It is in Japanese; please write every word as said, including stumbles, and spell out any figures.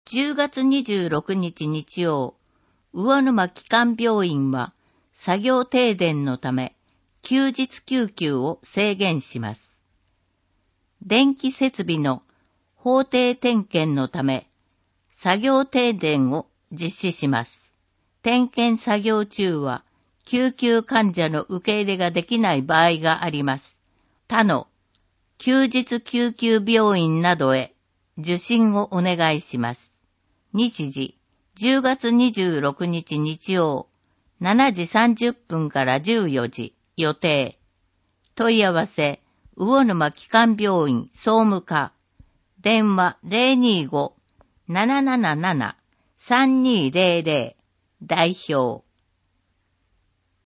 じゅうがつにじゅうろくにち日曜、魚沼基幹病院は作業停電のため休日救急を制限します。電気設備の法定点検のため作業停電を実施します。点検作業中は救急患者の受け入れができない場合があります。他の休日救急病院などへ受診をお願いします。日時、じゅうがつにじゅうろくにち日曜、しちじさんじゅっぷんからじゅうよじ予定。問い合わせ、魚沼基幹病院総務課。電話 ゼロにーご ななななな さんにーゼロゼロ 代表。